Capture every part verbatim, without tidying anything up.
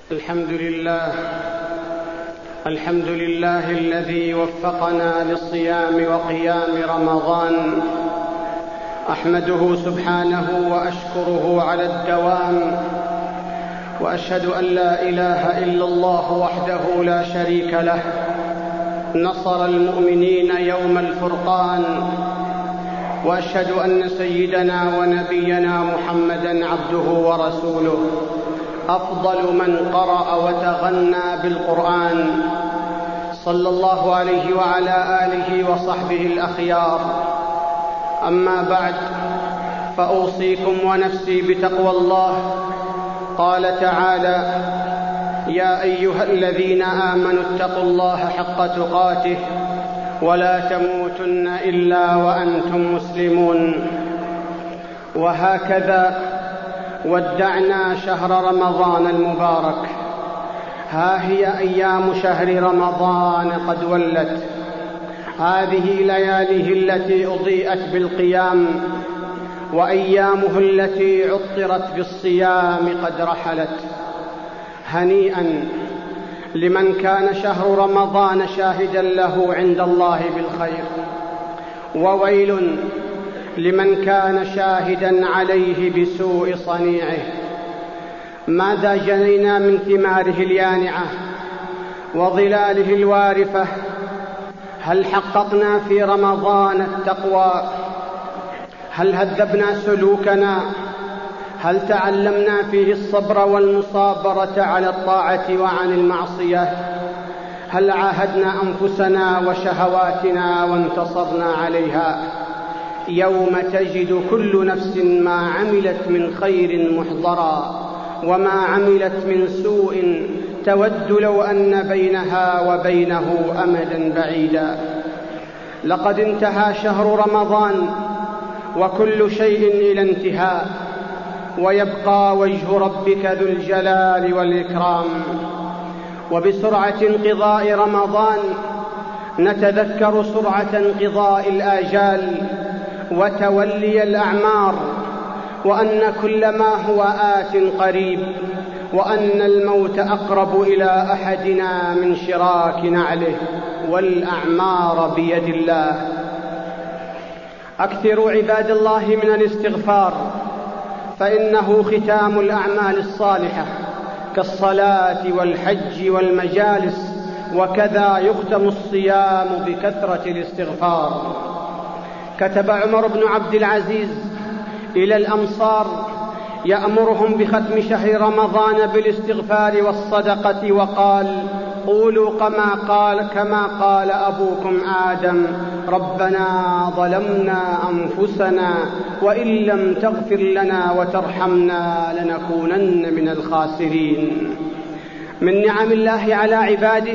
الحمد لله الحمد لله الذي وفقنا للصيام وقيام رمضان، أحمده سبحانه وأشكره على الدوام، وأشهد أن لا إله إلا الله وحده لا شريك له، نصر المؤمنين يوم الفرقان، وأشهد أن سيدنا ونبينا محمدًا عبده ورسوله، أفضل من قرأ وتغنى بالقرآن، صلى الله عليه وعلى آله وصحبه الأخيار. أما بعد، فأوصيكم ونفسي بتقوى الله. قال تعالى: يا أيها الذين آمنوا اتقوا الله حق تقاته ولا تموتن إلا وأنتم مسلمون. وهكذا ودعنا شهر رمضان المبارك. ها هي أيام شهر رمضان قد ولت، هذه لياليه التي أضيئت بالقيام، وأيامه التي عطرت بالصيام قد رحلت. هنيئا لمن كان شهر رمضان شاهدا له عند الله بالخير، وويل لمن كان شاهدا عليه بسوء صنيعه. ماذا جنينا من ثماره اليانعة وظلاله الوارفة؟ هل حققنا في رمضان التقوى؟ هل هذبنا سلوكنا؟ هل تعلمنا فيه الصبر والمصابرة على الطاعة وعن المعصية؟ هل عاهدنا أنفسنا وشهواتنا وانتصرنا عليها؟ يوم تجد كل نفس ما عملت من خير محضرا، وما عملت من سوء تود لو أن بينها وبينه أمدا بعيدا. لقد انتهى شهر رمضان وكل شيء إلى انتهاء، ويبقى وجه ربك ذو الجلال والإكرام. وبسرعة انقضاء رمضان نتذكر سرعة انقضاء الآجال وتولي الأعمار، وأن كل ما هو آت قريب، وأن الموت أقرب إلى أحدنا من شراك نعله، والأعمار بيد الله. أكثروا عباد الله من الاستغفار، فإنه ختام الأعمال الصالحة كالصلاة والحج والمجالس، وكذا يختم الصيام بكثرة الاستغفار. كتب عمر بن عبد العزيز إلى الأمصار يأمرهم بختم شهر رمضان بالاستغفار والصدقة، وقال: قولوا كما قال كما قال أبوكم آدم: ربنا ظلمنا أنفسنا وإن لم تغفر لنا وترحمنا لنكونن من الخاسرين. من نعم الله على عباده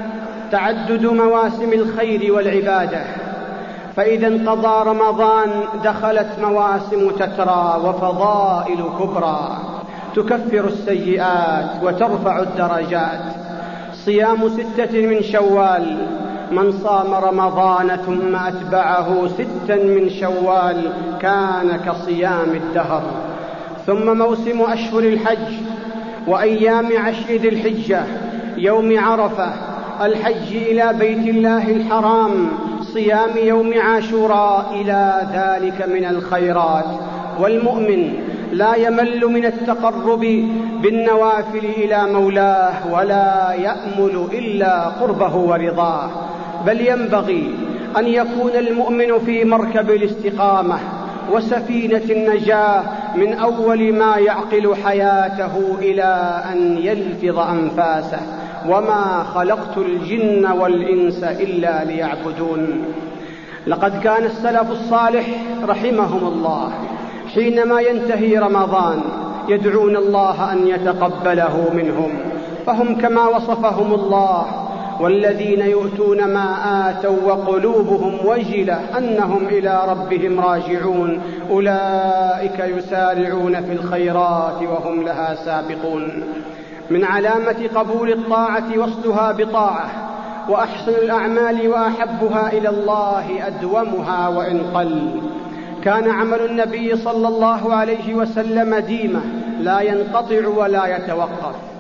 تعدد مواسم الخير والعبادة، فإذا انقضى رمضان دخلت مواسم تترى وفضائل كبرى تكفر السيئات وترفع الدرجات. صيام ستة من شوال، من صام رمضان ثم أتبعه ستا من شوال كان كصيام الدهر. ثم موسم أشهر الحج وأيام عشر ذي الحجة، يوم عرفة، الحج إلى بيت الله الحرام، صيام يوم عاشوراء، إلى ذلك من الخيرات. والمؤمن لا يمل من التقرب بالنوافل إلى مولاه، ولا يأمل إلا قربه ورضاه، بل ينبغي أن يكون المؤمن في مركب الاستقامة وسفينة النجاة من أول ما يعقل حياته إلى أن يلفظ أنفاسه. وما خلقت الجن والإنس إلا ليعبدون. لقد كان السلف الصالح رحمهم الله حينما ينتهي رمضان يدعون الله أن يتقبله منهم، فهم كما وصفهم الله: والذين يؤتون ما آتوا وقلوبهم وجلة أنهم إلى ربهم راجعون أولئك يسارعون في الخيرات وهم لها سابقون. من علامة قبول الطاعة وصلها بطاعة، وأحسن الأعمال وأحبها إلى الله أدومها وإن قل. كان عمل النبي صلى الله عليه وسلم ديمة لا ينقطع ولا يتوقف،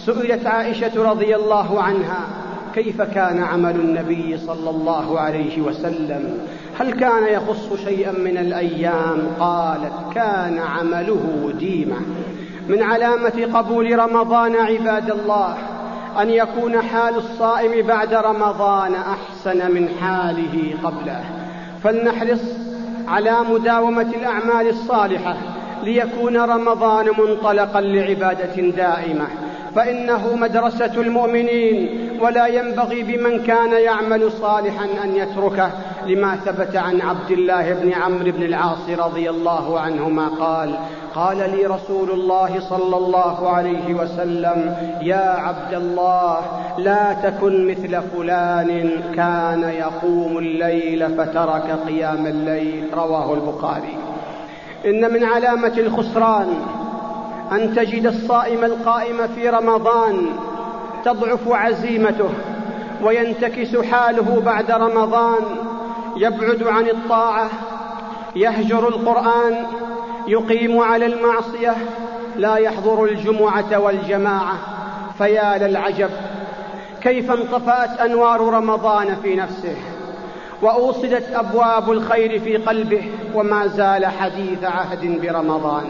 سئلت عائشة رضي الله عنها: كيف كان عمل النبي صلى الله عليه وسلم؟ هل كان يخص شيئا من الأيام؟ قالت: كان عمله ديمة. من علامة قبول رمضان عباد الله أن يكون حال الصائم بعد رمضان أحسن من حاله قبله، فلنحرص على مداومة الأعمال الصالحة ليكون رمضان منطلقا لعبادة دائمة، فإنه مدرسة المؤمنين، ولا ينبغي بمن كان يعمل صالحا أن يتركه، لما ثبت عن عبد الله بن عمرو بن العاص رضي الله عنهما قال: قال لي رسول الله صلى الله عليه وسلم: يا عبد الله، لا تكن مثل فلان كان يقوم الليل فترك قيام الليل. رواه البخاري. إن من علامة الخسران أن تجد الصائم القائم في رمضان تضعف عزيمته وينتكس حاله بعد رمضان، يبعد عن الطاعة، يهجر القرآن، يقيم على المعصية، لا يحضر الجمعة والجماعة. فيا للعجب كيف انطفأت أنوار رمضان في نفسه وأوصدت أبواب الخير في قلبه، وما زال حديث عهد برمضان.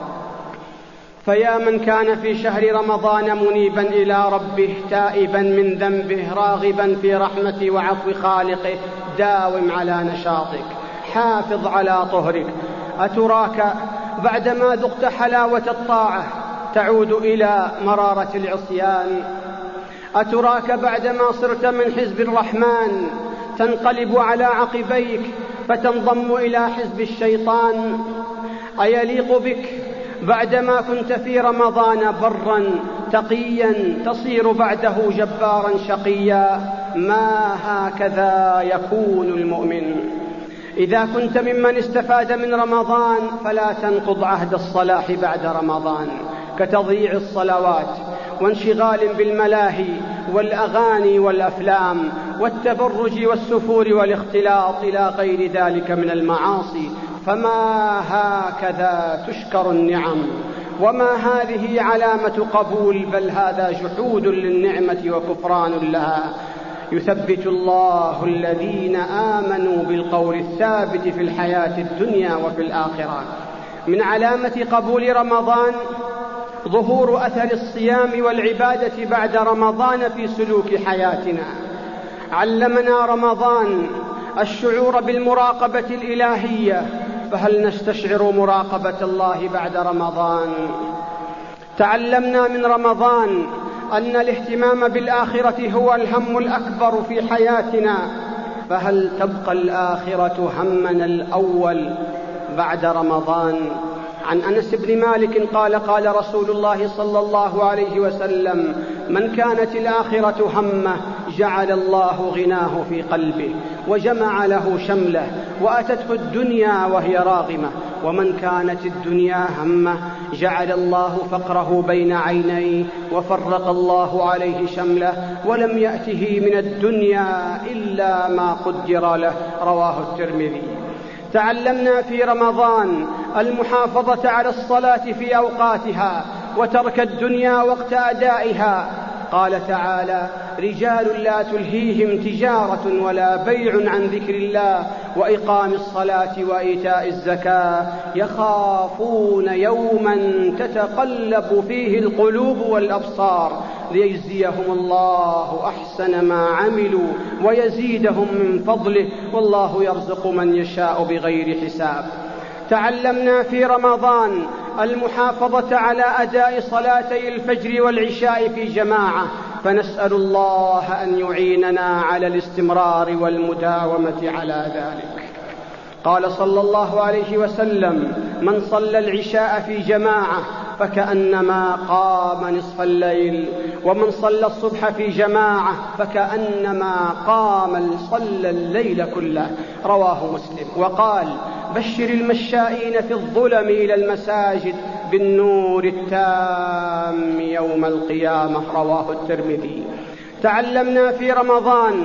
فيا من كان في شهر رمضان منيبا إلى ربه، تائبا من ذنبه، راغبا في رحمة وعفو خالقه، داوم على نشاطك، حافظ على طهرك. أتراك بعدما ذقت حلاوة الطاعة تعود إلى مرارة العصيان؟ أتراك بعدما صرت من حزب الرحمن تنقلب على عقبيك فتنضم إلى حزب الشيطان؟ أيليق بك بعدما كنت في رمضان برا تقيا تصير بعده جبارا شقيا؟ ما هكذا يكون المؤمن. إذا كنت ممن استفاد من رمضان فلا تنقض عهد الصلاح بعد رمضان، كتضييع الصلوات وانشغال بالملاهي والأغاني والأفلام والتبرج والسفور والاختلاط إلى غير ذلك من المعاصي. فما هكذا تشكر النعم، وما هذه علامة قبول، بل هذا جحود للنعمة وكفران لها. يثبت الله الذين آمنوا بالقول الثابت في الحياة الدنيا وفي الآخرة. من علامة قبول رمضان ظهور أثر الصيام والعبادة بعد رمضان في سلوك حياتنا. علمنا رمضان الشعور بالمراقبة الإلهية، فهل نستشعر مراقبة الله بعد رمضان؟ تعلمنا من رمضان أن الاهتمام بالآخرة هو الهم الأكبر في حياتنا، فهل تبقى الآخرة همنا الأول بعد رمضان؟ عن أنس بن مالك قال: قال رسول الله صلى الله عليه وسلم: من كانت الآخرة همه جعل الله غناه في قلبه وجمع له شمله وأتته الدنيا وهي راغمة، ومن كانت الدنيا همه جعل الله فقره بين عينيه وفرق الله عليه شمله ولم يأته من الدنيا إلا ما قدر له. رواه الترمذي. تعلمنا في رمضان المحافظة على الصلاة في أوقاتها وترك الدنيا وقت أدائها. قال تعالى: رجال لا تلهيهم تجارة ولا بيع عن ذكر الله وإقام الصلاة وإيتاء الزكاة يخافون يوما تتقلب فيه القلوب والأبصار ليجزيهم الله أحسن ما عملوا ويزيدهم من فضله والله يرزق من يشاء بغير حساب. تعلمنا في رمضان المحافظة على أداء صلاتي الفجر والعشاء في جماعة، فنسأل الله أن يعيننا على الاستمرار والمداومة على ذلك. قال صلى الله عليه وسلم: من صلى العشاء في جماعة فكأنما قام نصف الليل، ومن صلى الصبح في جماعة فكأنما قام صلى الليل كله. رواه مسلم. وقال: بشر المشائين في الظلم إلى المساجد بالنور التام يوم القيامة. رواه الترمذي. تعلمنا في رمضان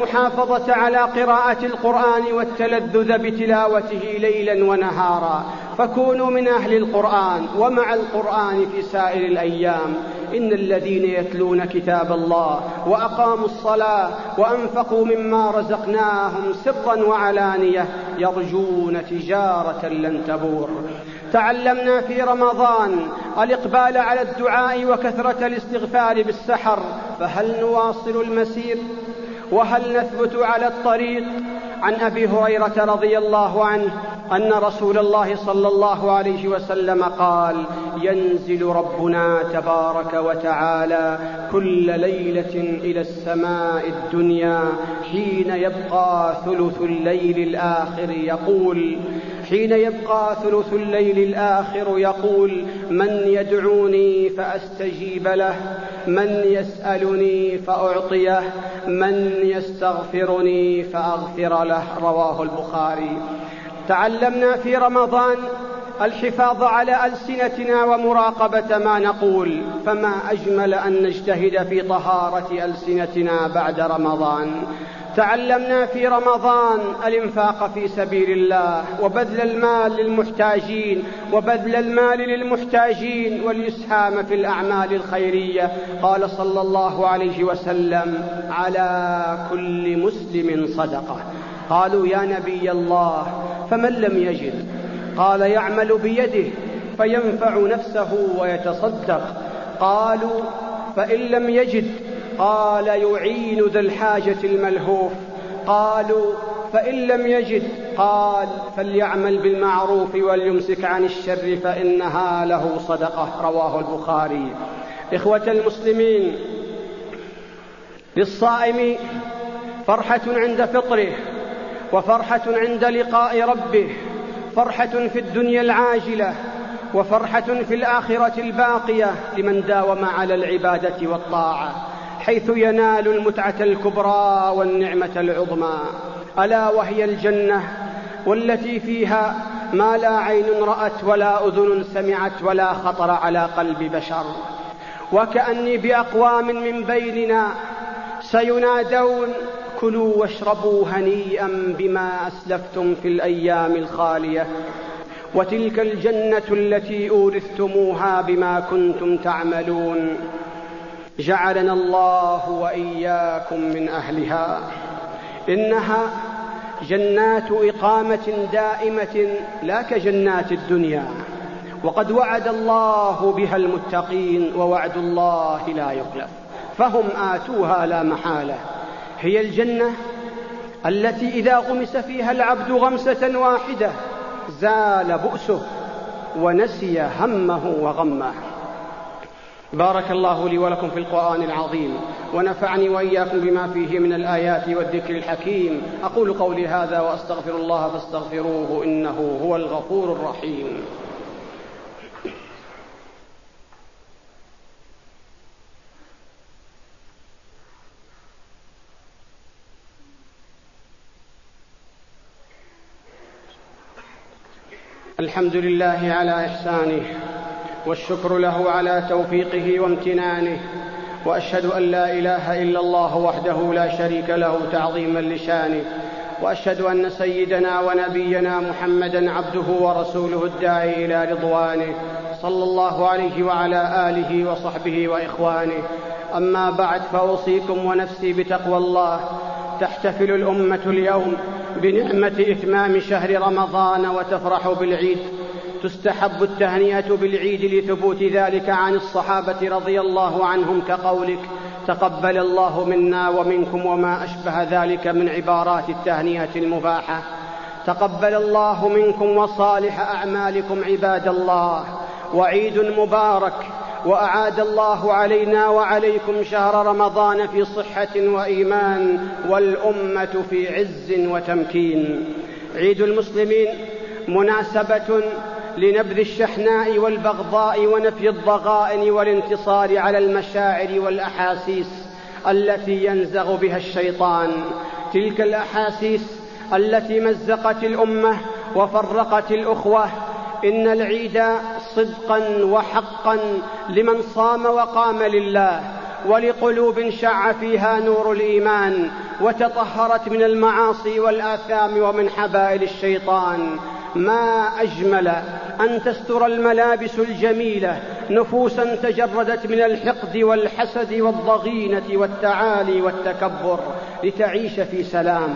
المحافظة على قراءة القرآن والتلذذ بتلاوته ليلا ونهارا، فكونوا من أهل القرآن ومع القرآن في سائر الأيام. إن الذين يتلون كتاب الله وأقاموا الصلاة وأنفقوا مما رزقناهم سرا وعلانية يرجون تجارة لن تبور. تعلمنا في رمضان الإقبال على الدعاء وكثرة الاستغفار بالسحر، فهل نواصل المسير وهل نثبت على الطريق؟ عن أبي هريرة رضي الله عنه أن رسول الله صلى الله عليه وسلم قال: ينزل ربنا تبارك وتعالى كل ليلة إلى السماء الدنيا حين يبقى ثلث الليل الآخر يقول حين يبقى ثلث الليل الآخر يقول: من يدعوني فأستجيب له، من يسألني فأعطيه، من يستغفرني فأغفر له. رواه البخاري. تعلمنا في رمضان الحفاظ على ألسنتنا ومراقبة ما نقول، فما أجمل أن نجتهد في طهارة ألسنتنا بعد رمضان. تعلمنا في رمضان الإنفاق في سبيل الله وبذل المال للمحتاجين وبذل المال للمحتاجين والإسهام في الأعمال الخيرية. قال صلى الله عليه وسلم: على كل مسلم صدقة. قالوا: يا نبي الله فمن لم يجد؟ قال: يعمل بيده فينفع نفسه ويتصدق. قالوا: فإن لم يجد؟ قال: يعين ذا الحاجة الملهوف. قالوا: فإن لم يجد؟ قال: فليعمل بالمعروف وليمسك عن الشر فإنها له صدقة. رواه البخاري. إخوة المسلمين، للصائم فرحة عند فطره وفرحة عند لقاء ربه، فرحة في الدنيا العاجلة وفرحة في الآخرة الباقية لمن داوم على العبادة والطاعة، حيث ينال المتعة الكبرى والنعمة العظمى، ألا وهي الجنة، والتي فيها ما لا عين رأت ولا أذن سمعت ولا خطر على قلب بشر. وكأني بأقوام من بيننا سينادون: كلوا واشربوا هنيئا بما أسلفتم في الأيام الخالية، وتلك الجنة التي أورثتموها بما كنتم تعملون. جعلنا الله وإياكم من أهلها. إنها جنات إقامة دائمة لا كجنات الدنيا، وقد وعد الله بها المتقين، ووعد الله لا يخلف، فهم آتوها لا محالة. هي الجنة التي إذا غمس فيها العبد غمسة واحدة زال بؤسه ونسي همه وغمه. بارك الله لي ولكم في القرآن العظيم، ونفعني وإياكم بما فيه من الآيات والذكر الحكيم. أقول قولي هذا وأستغفر الله فاستغفروه إنه هو الغفور الرحيم. الحمد لله على إحسانه، والشكر له على توفيقه وامتنانه، وأشهد أن لا إله إلا الله وحده لا شريك له تعظيما لشانه، وأشهد أن سيدنا ونبينا محمدا عبده ورسوله الداعي إلى رضوانه، صلى الله عليه وعلى آله وصحبه وإخوانه. أما بعد، فأوصيكم ونفسي بتقوى الله. تحتفل الأمة اليوم بنعمة إتمام شهر رمضان وتفرح بالعيد. تستحب التهنئة بالعيد لثبوت ذلك عن الصحابة رضي الله عنهم، كقولك: تقبل الله منا ومنكم، وما أشبه ذلك من عبارات التهنئة المباحة. تقبل الله منكم وصالح أعمالكم عباد الله، وعيد مبارك، وأعاد الله علينا وعليكم شهر رمضان في صحة وإيمان، والأمة في عز وتمكين. عيد المسلمين مناسبة لنبذ الشحناء والبغضاء ونفي الضغائن والانتصار على المشاعر والأحاسيس التي ينزغ بها الشيطان، تلك الأحاسيس التي مزقت الأمة وفرقت الأخوة. إن العيد صدقا وحقا لمن صام وقام لله، ولقلوب شع فيها نور الإيمان وتطهرت من المعاصي والآثام ومن حبائل الشيطان. ما أجمل أن تستر الملابس الجميلة نفوسا تجردت من الحقد والحسد والضغينة والتعالي والتكبر لتعيش في سلام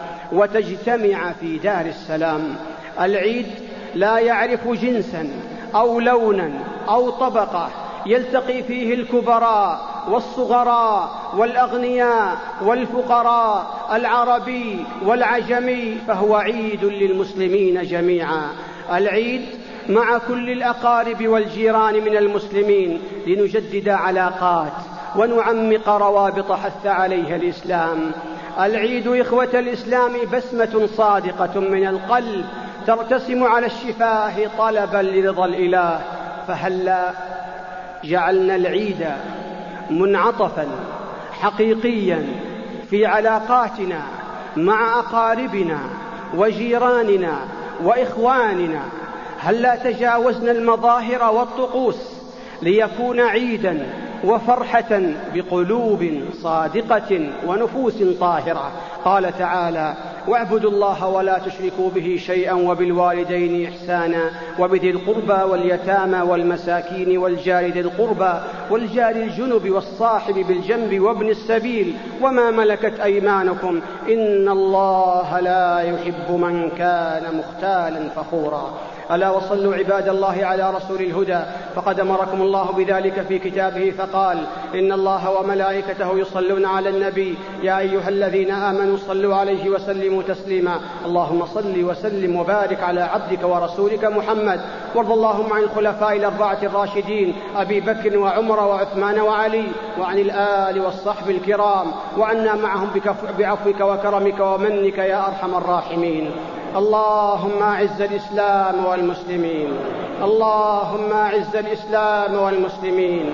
وتجتمع في دار السلام. العيد لا يعرف جنسا أو لونا أو طبقة، يلتقي فيه الكبراء والصغراء والأغنياء والفقراء، العربي والعجمي، فهو عيد للمسلمين جميعا. العيد مع كل الأقارب والجيران من المسلمين لنجدد علاقات ونعمق روابط حث عليها الإسلام. العيد إخوة الإسلام بسمة صادقة من القلب ترتسم على الشفاه طلبا لرضا الإله. فهلا جعلنا العيد منعطفا حقيقيا في علاقاتنا مع أقاربنا وجيراننا وإخواننا. هلا تجاوزنا المظاهر والطقوس ليكون عيدا وفرحة بقلوب صادقة ونفوس طاهرة. قال تعالى: واعبدوا الله ولا تشركوا به شيئا وبالوالدين إحسانا وبذي القربى واليتامى والمساكين والجار ذي القربى والجار الجنب والصاحب بالجنب وابن السبيل وما ملكت أيمانكم إن الله لا يحب من كان مختالا فخورا. ألا وصلوا عباد الله على رسول الهدى، فقد أمركم الله بذلك في كتابه فقال: إن الله وملائكته يصلون على النبي يا أيها الذين آمنوا صلوا عليه وسلموا تسليما. اللهم صل وسلم وبارك على عبدك ورسولك محمد، وارض اللهم عن الخلفاء الأربعة الراشدين أبي بكر وعمر وعثمان وعلي، وعن الآل والصحب الكرام، وعنا معهم بعفوك وكرمك ومنك يا أرحم الراحمين. اللهم أعز الإسلام والمسلمين، اللهم أعز الإسلام والمسلمين،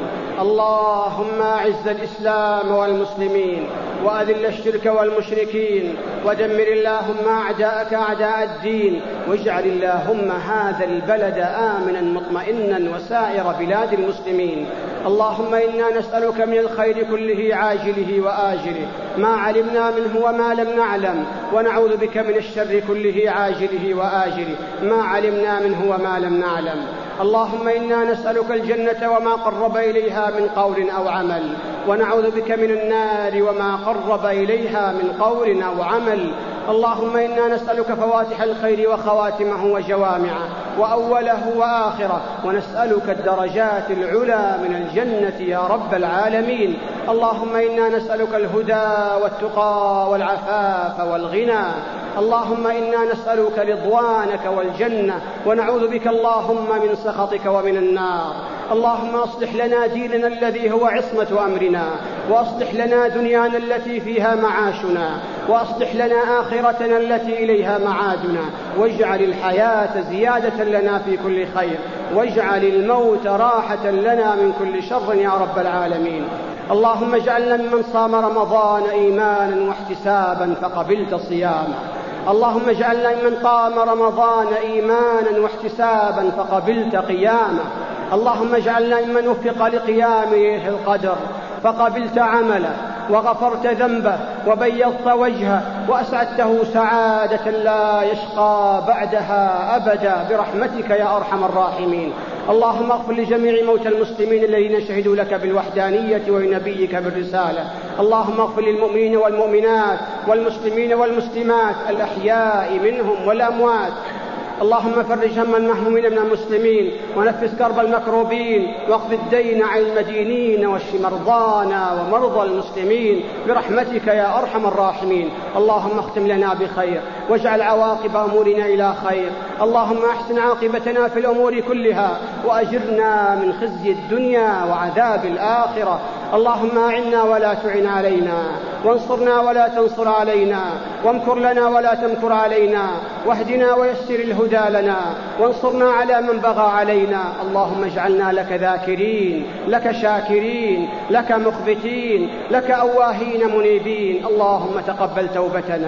اللهم أعز الإسلام والمسلمين، وأذل الشرك والمشركين، ودمر اللهم أعداءك أعداء الدين، واجعل اللهم هذا البلد آمنا مطمئنا وسائر بلاد المسلمين. اللهم إنا نسألك من الخير كله عاجله وآجله ما علمنا منه وما لم نعلم، ونعوذ بك من الشر كله عاجله وآجله ما علمنا منه وما لم نعلم. اللهم إنا نسألك الجنة وما قرب إليها من قول أو عمل، ونعوذ بك من النار وما قرب إليها من قول أو عمل. اللهم إنا نسألك فواتح الخير وخواتمه وجوامعه وأوله وآخره، ونسألك الدرجات العلى من الجنة يا رب العالمين. اللهم إنا نسألك الهدى والتقى والعفاف والغنى. اللهم إنا نسألك رضوانك والجنة، ونعوذ بك اللهم من سخطك ومن النار. اللهم أصلح لنا ديننا الذي هو عصمة أمرنا، وأصلح لنا دنيانا التي فيها معاشنا، وأصلح لنا آخرتنا التي إليها معادنا، واجعل الحياة زيادة لنا في كل خير، واجعل الموت راحة لنا من كل شر يا رب العالمين. اللهم اجعلنا ممن صام رمضان إيمانا واحتسابا فقبلت صيامه. اللهم اجعلنا ممن قام رمضان إيمانا واحتسابا فقبلت قيامه. اللهم اجعلنا ممن وفق لقيام ليلة القدر فقبلت عمله وغفرت ذنبه وبيضت وجهه وأسعدته سعادة لا يشقى بعدها أبدا برحمتك يا أرحم الراحمين. اللهم اغفر لجميع موتى المسلمين الذين شهدوا لك بالوحدانية ولنبيك بالرسالة. اللهم اغفر للمؤمنين والمؤمنات والمسلمين والمسلمات الأحياء منهم والأموات. اللهم فرج هم المهمومين من المسلمين، ونفس كرب المكروبين، واقض الدين عن المدينين، واشف مرضانا ومرضى المسلمين برحمتك يا أرحم الراحمين. اللهم اختم لنا بخير، واجعل عواقب أمورنا إلى خير. اللهم أحسن عاقبتنا في الأمور كلها، وأجرنا من خزي الدنيا وعذاب الآخرة. اللهم أعنا ولا تعن علينا، وانصرنا ولا تنصر علينا، وامكر لنا ولا تمكر علينا، واهدنا ويسر الهدى لنا، وانصرنا على من بغى علينا. اللهم اجعلنا لك ذاكرين، لك شاكرين، لك مخبتين، لك أواهين منيبين. اللهم تقبل توبتنا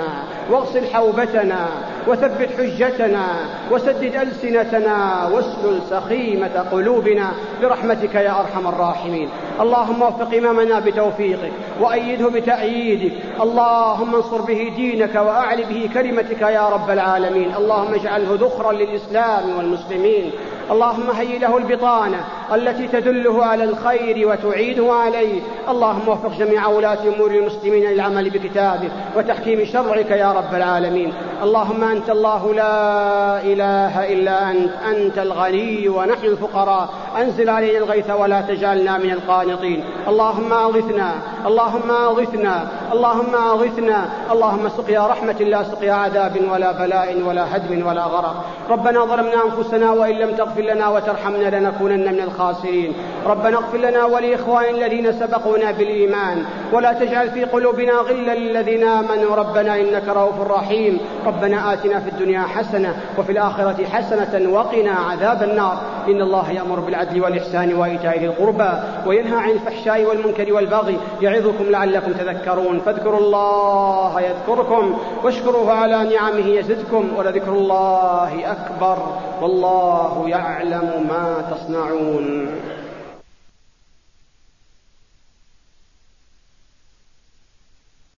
واغسل حوبتنا وثبت حجتنا وسدد ألسنتنا واسلل سخيمة قلوبنا برحمتك يا أرحم الراحمين. اللهم وفق إمامنا بتوفيقك وأيده بتأييدك، اللهم انصر به دينك وأعل به كلمتك يا رب العالمين. اللهم اجعله ذخرا للإسلام والمسلمين. اللهم هيئ له البطانة التي تدله على الخير وتعيده عليه. اللهم وفق جميع ولاة أمور المسلمين للعمل بكتابك وتحكيم شرعك يا رب العالمين. اللهم أنت الله لا إله إلا أنت، أنت الغني ونحن الفقراء، أنزل علينا الغيث ولا تجعلنا من القانطين. اللهم أغثنا اللهم أغثنا اللهم أغثنا اللهم سقيا رحمة لا سقيا عذاب ولا بلاء ولا هدم ولا غرق. ربنا ظلمنا أنفسنا وإن لم تغفر لنا وترحمنا لنكونن من الخاسرين. ربنا اغفر لنا ولإخواننا الذين سبقونا بالإيمان ولا تجعل في قلوبنا غلا للذين آمنوا ربنا إنك رؤوف رحيم. ربنا آتنا في الدنيا حسنة وفي الآخرة حسنة وقنا عذاب النار. إن الله يأمر بالعدل والإحسان وإيتاء ذي القربى وينهى عن الفحشاء والمنكر والبغي يعظكم لعلكم تذكرون. فاذكروا الله يذكركم واشكروه على نعمه يزدكم ولذكر الله أكبر والله يعلم ما تصنعون.